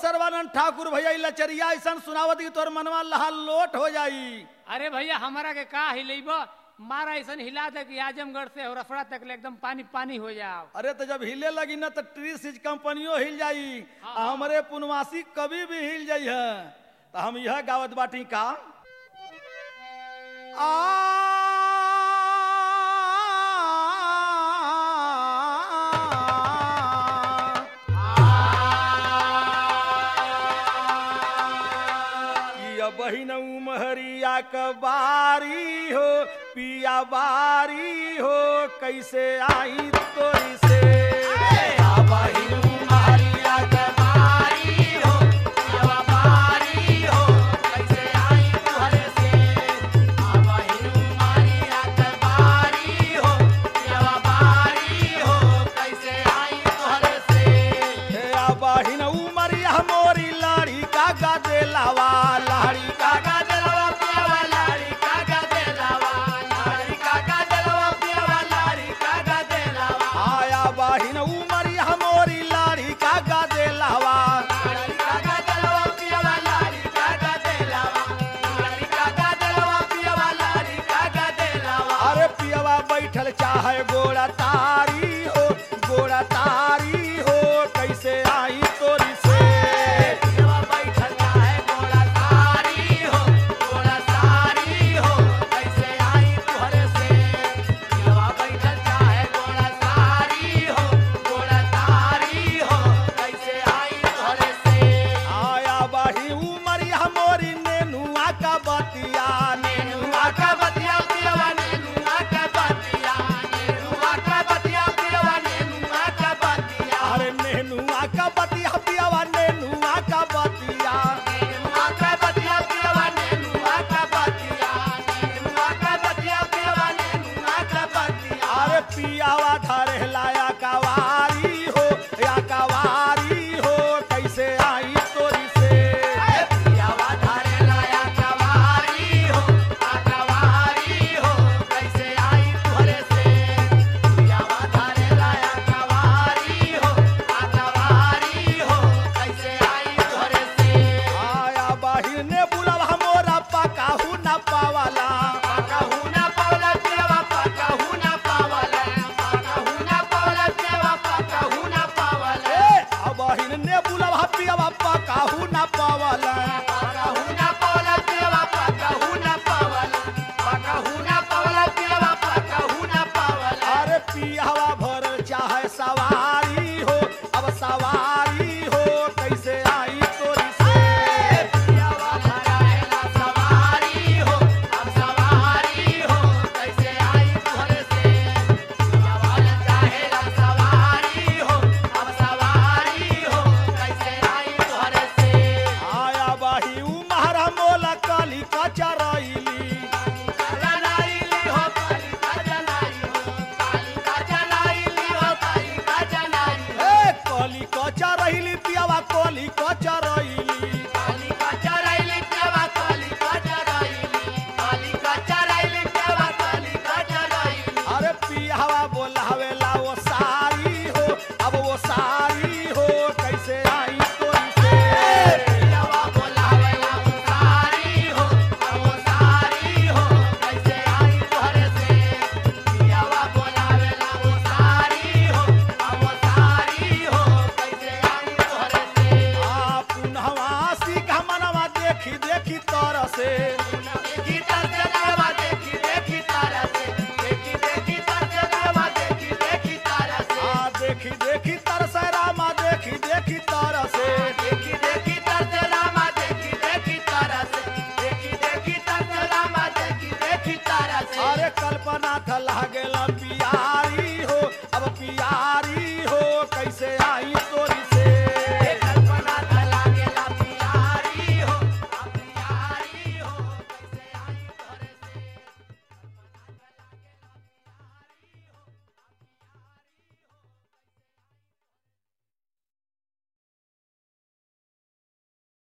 सर्वानंद ठाकुर भैया लचरिया ऐसा सुनावत की तोर मनवा लहा लोट हो जाई। अरे भैया हमारा के का हिलेब मारा ऐसा हिला दे कि आजमगढ़ से रफड़ा तक ले एकदम पानी पानी हो जाओ। अरे तो जब हिले लगी ना तो ट्री सीज कंपनियों हिल जाई। हमारे पुनवासी कभी भी हिल जाई है। तो हम यह गावत बाटी का बहिन उमहरिया कबारी हो पिया बारी हो कैसे आई तोरी से बहिन उमहरिया कबारी हो पिया बारी हो कैसे आई तोरे से बहिन उमहरिया कबारी हो पिया बारी हो कैसे आई तोरे से बहिन उमरिया मोरी लाड़ी का गदेलावा लाड़ी चाहे गोड़ा तारी हो कैसे आई तोरी से बैठल चाहे गोड़ा तारी हो कैसे आई तोरे से बैठल चाहे गोड़ा तारी हो कैसे आई तोरे से आया बाही उमरिया मोरी नेनुआ का बतिया पियावा धरे लाया कवारी हो कैसे आई तोरी से पियावा धरे लाया कवारी हो कैसे आई तोरे से पियावा धरे लाया कवारी हो कैसे आई तोरे से आया बाहिर ने बुलावा मोरा पकाहू ना पावाला काहू ना पावला अरे पियावा भर चाहे सवारी हो अब सवारी हो कैसे आई तोरी से पियावा भराएला सवारी हो अब सवारी हो कैसे आई तोरे से पियावा चाहेला सवारी हो अब सवारी हो कैसे आई तोरे से आया बाही उमहरा मोला काली का चराइली चरैली पियावा कोली को चरैली अरे पियावा बोलावेला वो सारी हो अब वो सारी हो कैसे आई तोरी से पियावा बोलावेला वो सारी हो अब वो सारी हो कैसे आई तोरे से पियावा बोलावेला वो सारी हो अब वो सारी हो कैसे आई तोरे से पुनवासी का मनवा देखी देखी तरह से देखी देखी तरस रामा देखी देखी तरस